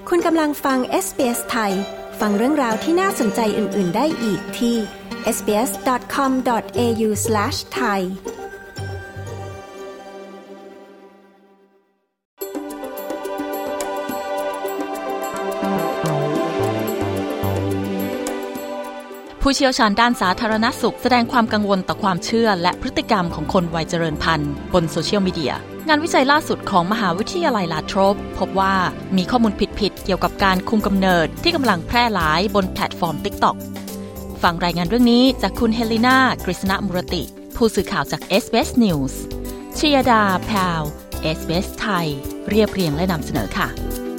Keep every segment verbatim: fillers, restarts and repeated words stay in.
คุณกำลังฟัง เอส บี เอส ไทยฟังเรื่องราวที่น่าสนใจอื่นๆได้อีกที่ เอส บี เอส ดอท คอม ดอท เอ ยู สแลช ไทยผู้เชี่ยวชาญด้านสาธารณสุขแสดงความกังวลต่อความเชื่อและพฤติกรรมของคนวัยเจริญพันธุ์บนโซเชียลมีเดียงานวิจัยล่าสุดของมหาวิทยาลัยลาโทรปพบว่ามีข้อมูลผิดๆเกี่ยวกับการคุมกำเนิดที่กำลังแพร่หลายบนแพลตฟอร์ม TikTok ฟังรายงานเรื่องนี้จากคุณเฮลินากฤษณมุรติผู้สื่อข่าวจาก เอส บี เอส News ชยดาแพรว เอส บี เอส ไทยเรียบเรียงและนำเสนอค่ะ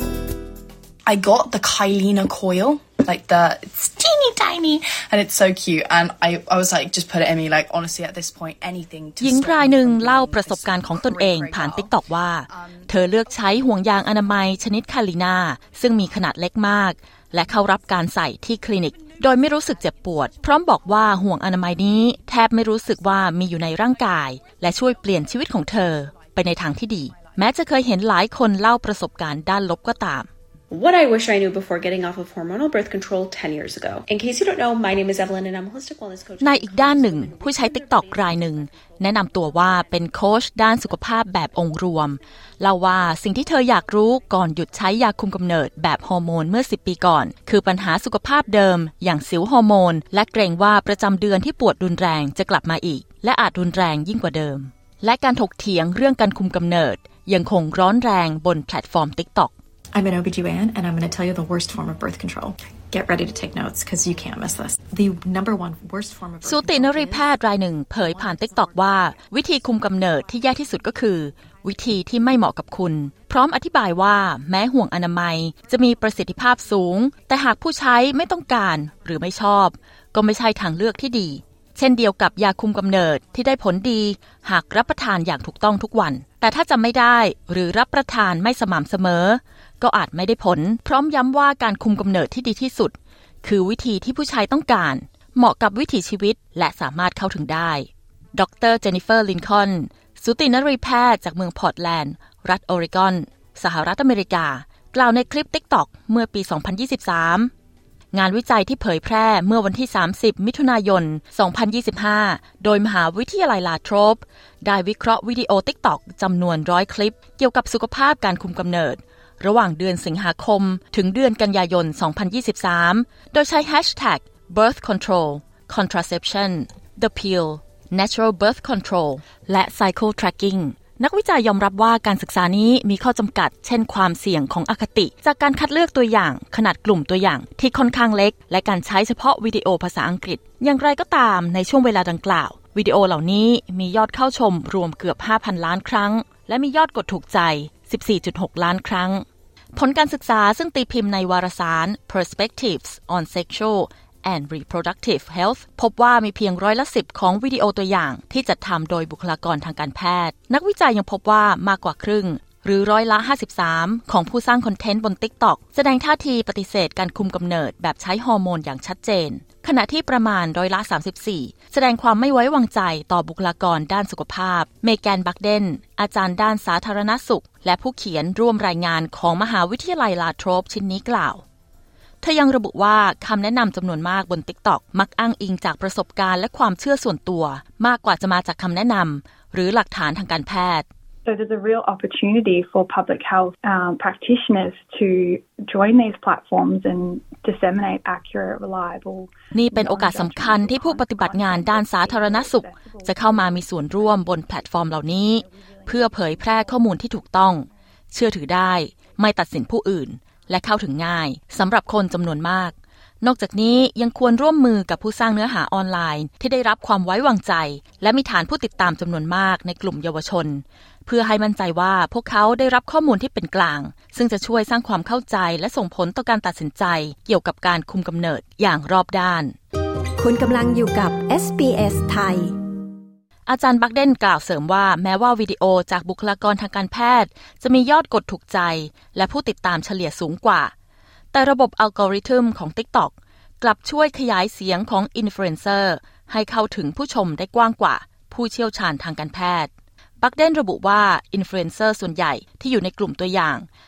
I got the Kyleena coil, like the it's teeny tiny, and it's so cute. And I, I was like, just put it in me. Like honestly, at this point, anything to. หญิงรายหนึ่งเล่าประสบการณ์ของตนเองผ่าน TikTok ว่าเธอเลือกใช้ห่วงยางอนามัยชนิด Kyleena ซึ่งมีขนาดเล็กมากและเข้ารับการใส่ที่คลินิกโดยไม่รู้สึกเจ็บปวดพร้อมบอกว่าห่วงอนามัยนี้แทบไม่รู้สึกว่ามีอยู่ในร่างกายและช่วยเปลี่ยนชีวิตของเธอไปในทางที่ดีแม้จะเคยเห็นหลายคนเล่าประสบการณ์ด้านลบก็ตาม What I wish I knew before getting off of hormonal birth control ten years ago. In case you don't know, my name is Evelyn and I'm a holistic wellness coach. ในอีกด้านหนึ่งผู้ใช้ TikTok รายหนึ่งแนะนำตัวว่าเป็นโค้ชด้านสุขภาพแบบองค์รวมเล่าว่าสิ่งที่เธออยากรู้ก่อนหยุดใช้ยาคุมกำเนิดแบบฮอร์โมนเมื่อสิบปีก่อนคือปัญหาสุขภาพเดิมอย่างสิวฮอร์โมนและเกรงว่าประจำเดือนที่ปวดรุนแรงจะกลับมาอีกและอาจรุนแรงยิ่งกว่าเดิมและการถกเถียงเรื่องการคุมกำเนิดยังคงร้อนแรงบนแพลตฟอร์ม TikTok.I'm an O B G Y N and I'm going to tell you the worst form of birth control. Get ready to take notes because you can't miss this. The number one worst form of birth control สูตินรีแพทย์รายหนึ่งเผยผ่าน TikTok ว่าวิธีคุมกำเนิดที่แย่ที่สุดก็คือวิธีที่ไม่เหมาะกับคุณพร้อมอธิบายว่าแม้ห่วงอนามัยจะมีประสิทธิภาพสูงแต่หากผู้ใช้ไม่ต้องการหรือไม่ชอบก็ไม่ใช่ทางเลือกที่ดีเช่นเดียวกับยาคุมกำเนิดที่ได้ผลดีหากรับประทานอย่างถูกต้องทุกวันแต่ถ้าจำไม่ได้หรือรับประทานไม่สม่ำเสมอก็อาจไม่ได้ผลพร้อมย้ำว่าการคุมกำเนิดที่ดีที่สุดคือวิธีที่ผู้ชายต้องการเหมาะกับวิถีชีวิตและสามารถเข้าถึงได้ดรเจนนิเฟอร์ลินคอล์นสูตินรีแพทย์จากเมืองพอร์ตแลนด์รัฐออริกอนสหรัฐอเมริกากล่าวในคลิป TikTok เมื่อปีสองพันยี่สิบสามงานวิจัยที่เผยแพร่เมื่อวันที่สามสิบมิถุนายนสองพันยี่สิบห้าโดยมหาวิทยาลัยลาโทรปได้วิเคราะห์วิดีโอ TikTok จำนวนร้อยคลิปเกี่ยวกับสุขภาพการคุมกำเนิดระหว่างเดือนสิงหาคมถึงเดือนกันยายนสองพันยี่สิบสามโดยใช้ Hashtag birth control contraception the pill natural birth control และ cycle trackingนักวิจัยยอมรับว่าการศึกษานี้มีข้อจำกัดเช่นความเสี่ยงของอคติจากการคัดเลือกตัวอย่างขนาดกลุ่มตัวอย่างที่ค่อนข้างเล็กและการใช้เฉพาะวิดีโอภาษาอังกฤษอย่างไรก็ตามในช่วงเวลาดังกล่าววิดีโอเหล่านี้มียอดเข้าชมรวมเกือบ ห้าพัน ล้านครั้งและมียอดกดถูกใจ สิบสี่จุดหก ล้านครั้งผลการศึกษาซึ่งตีพิมพ์ในวารสาร Perspectives on Sexual and Reproductive Health พบว่ามีเพียงร้อยละสิบของวิดีโอตัวอย่างที่จัดทำโดยบุคลากรทางการแพทย์นักวิจัยยังพบว่ามากกว่าครึ่งหรือร้อยละห้าสิบสามของผู้สร้างคอนเทนต์บน TikTok แสดงท่าทีปฏิเสธการคุมกำเนิดแบบใช้ฮอร์โมนอย่างชัดเจนขณะที่ประมาณร้อยละสามสิบสี่แสดงความไม่ไว้วางใจต่อบุคลากรด้านสุขภาพเมแกนบักเดนอาจารย์ด้านสาธารณสุขและผู้เขียนร่วมรายงานของมหาวิทยาลัยลาโทรปชิ้นนี้กล่าวเธอยังระบุว่าคำแนะนำจำนวนมากบน TikTok มักอ้างอิงจากประสบการณ์และความเชื่อส่วนตัวมากกว่าจะมาจากคำแนะนำหรือหลักฐานทางการแพทย์ So there's a real opportunity for public health um, practitioners to join these platforms and disseminate accurate, reliable นี่เป็นโอกาสสำคัญที่ผู้ปฏิบัติงานด้านสาธารณสุขจะเข้ามามีส่วนร่วมบนแพลตฟอร์มเหล่านี้เพื่อเผยแพร่ข้อมูลที่ถูกต้องเชื่อถือได้ไม่ตัดสินผู้อื่นและเข้าถึงง่ายสำหรับคนจำนวนมากนอกจากนี้ยังควรร่วมมือกับผู้สร้างเนื้อหาออนไลน์ที่ได้รับความไว้วางใจและมีฐานผู้ติดตามจำนวนมากในกลุ่มเยาวชนเพื่อให้มั่นใจว่าพวกเขาได้รับข้อมูลที่เป็นกลางซึ่งจะช่วยสร้างความเข้าใจและส่งผลต่อการตัดสินใจเกี่ยวกับการคุมกำเนิดอย่างรอบด้านคุณกำลังอยู่กับ เอส บี เอส ไทยอาจารย์บักเดนกล่าวเสริมว่าแม้ว่าวิดีโอจากบุคลากรทางการแพทย์จะมียอดกดถูกใจและผู้ติดตามเฉลี่ยสูงกว่าแต่ระบบอัลกอริทึมของ TikTok กลับช่วยขยายเสียงของอินฟลูเอนเซอร์ให้เข้าถึงผู้ชมได้กว้างกว่าผู้เชี่ยวชาญทางการแพทย์บักเดนระบุว่าอินฟลูเอนเซอร์ส่วนใหญ่ที่อยู่ในกลุ่มตัวอย่าง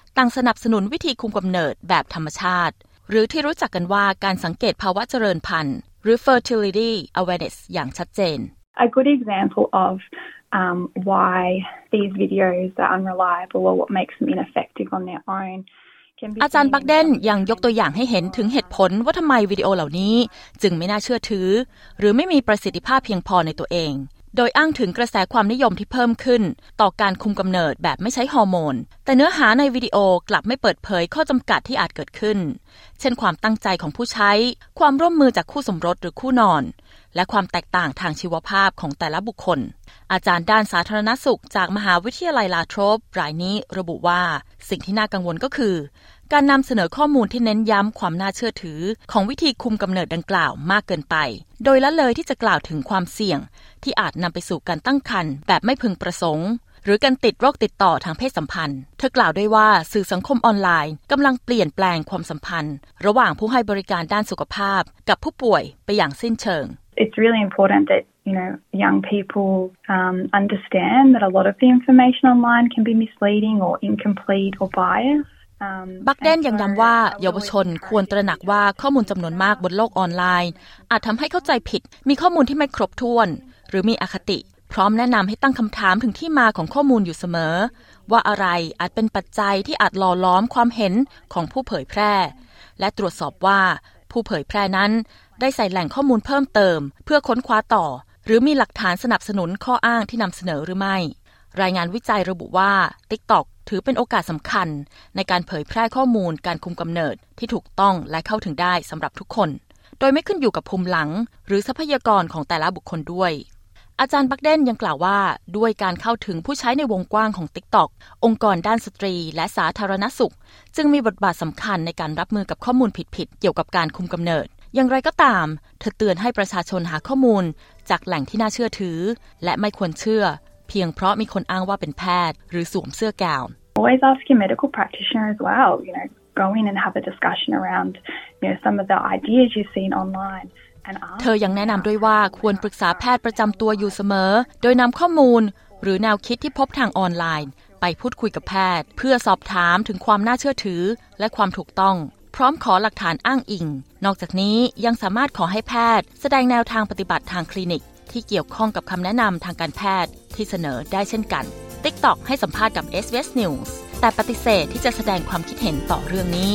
ต่างสนับสนุนวิธีคุมกำเนิดแบบธรรมชาติหรือที่รู้จักกันว่าการสังเกตภาวะเจริญพันธุ์หรือ fertility awareness อย่างชัดเจน A good example of um, why these videos are unreliable or what makes them ineffective on their ownอาจารย์บักเดนยังยกตัวอย่างให้เห็นถึงเหตุผลว่าทำไมวิดีโอเหล่านี้จึงไม่น่าเชื่อถือหรือไม่มีประสิทธิภาพเพียงพอในตัวเองโดยอ้างถึงกระแสความนิยมที่เพิ่มขึ้นต่อการคุมกำเนิดแบบไม่ใช้ฮอร์โมนแต่เนื้อหาในวิดีโอกลับไม่เปิดเผยข้อจำกัดที่อาจเกิดขึ้นเช่นความตั้งใจของผู้ใช้ความร่วมมือจากคู่สมรสหรือคู่นอนและความแตกต่างทางชีวภาพของแต่ละบุคคลอาจารย์ด้านสาธารณสุขจากมหาวิทยาลัยลาโทรปรายนี้ระบุว่าสิ่งที่น่ากังวลก็คือการนำเสนอข้อมูลที่เน้นย้ำความน่าเชื่อถือของวิธีคุมกำเนิดดังกล่าวมากเกินไปโดยละเลยที่จะกล่าวถึงความเสี่ยงที่อาจนำไปสู่การตั้งครรภ์แบบไม่พึงประสงค์หรือการติดโรคติดต่อทางเพศสัมพันธ์เธอกล่าวด้วยว่าสื่อสังคมออนไลน์กำลังเปลี่ยนแปลงความสัมพันธ์ระหว่างผู้ให้บริการด้านสุขภาพกับผู้ป่วยไปอย่างสิ้นเชิง It's really important that you know young people um, understand that a lot of the information online can be misleading or incomplete or biased บักเดนยังย้ำว่าเยาวชนควรตระหนักว่าข้อมูลจำนวนมากบนโลกออนไลน์อาจทำให้เข้าใจผิดมีข้อมูลที่ไม่ครบถ้วนหรือมีอคติพร้อมแนะนำให้ตั้งคำถามถึงที่มาของข้อมูลอยู่เสมอว่าอะไรอาจเป็นปัจจัยที่อาจหล่อล้อมความเห็นของผู้เผยแพร่และตรวจสอบว่าผู้เผยแพร่นั้นได้ใส่แหล่งข้อมูลเพิ่มเติมเพื่อค้นคว้าต่อหรือมีหลักฐานสนับสนุนข้ออ้างที่นำเสนอหรือไม่รายงานวิจัยระบุว่า TikTok ถือเป็นโอกาสสำคัญในการเผยแพร่ข้อมูลการคุมกำเนิดที่ถูกต้องและเข้าถึงได้สำหรับทุกคนโดยไม่ขึ้นอยู่กับภูมิหลังหรือทรัพยากรของแต่ละบุคคลด้วยอาจารย์บักเดนยังกล่าวว่าด้วยการเข้าถึงผู้ใช้ในวงกว้างของ TikTok องค์กรด้านสตรีและสาธารณสุขจึงมีบทบาทสำคัญในการรับมือกับข้อมูลผิดๆเกี่ยวกับการคุมกำเนิดอย่างไรก็ตามเธอเตือนให้ประชาชนหาข้อมูลจากแหล่งที่น่าเชื่อถือและไม่ควรเชื่อเพียงเพราะมีคนอ้างว่าเป็นแพทย์หรือสวมเสื้อกาว Always ask your medical practitioner as well, you know, go in and have a discussion around, you know, some of the ideas you've seen online. เธอยังแนะนำด้วยว่าควรปรึกษาแพทย์ประจำตัวอยู่เสมอโดยนำข้อมูลหรือแนวคิดที่พบทางออนไลน์ไปพูดคุยกับแพทย์เพื่อสอบถามถึงความน่าเชื่อถือและความถูกต้องพร้อมขอหลักฐานอ้างอิงนอกจากนี้ยังสามารถขอให้แพทย์แสดงแนวทางปฏิบัติทางคลินิกที่เกี่ยวข้องกับคำแนะนำทางการแพทย์ที่เสนอได้เช่นกัน TikTok ให้สัมภาษณ์กับ เอส บี เอส News แต่ปฏิเสธที่จะแสดงความคิดเห็นต่อเรื่องนี้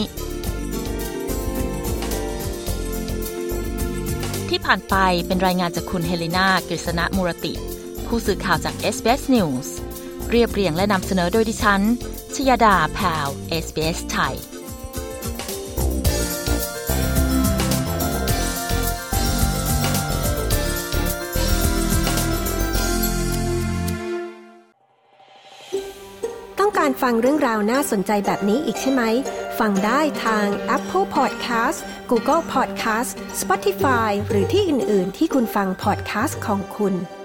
ที่ผ่านไปเป็นรายงานจากคุณเฮเลนากฤษณมูรติผู้สื่อข่าวจาก เอส บี เอส News เรียบเรียงและนำเสนอโดยดิฉันชยดาแพรว เอส บี เอส ไทยต้องการฟังเรื่องราวน่าสนใจแบบนี้อีกใช่ไหมฟังได้ทาง Apple Podcast Google Podcast Spotify หรือที่อื่นๆที่คุณฟัง podcast ของคุณ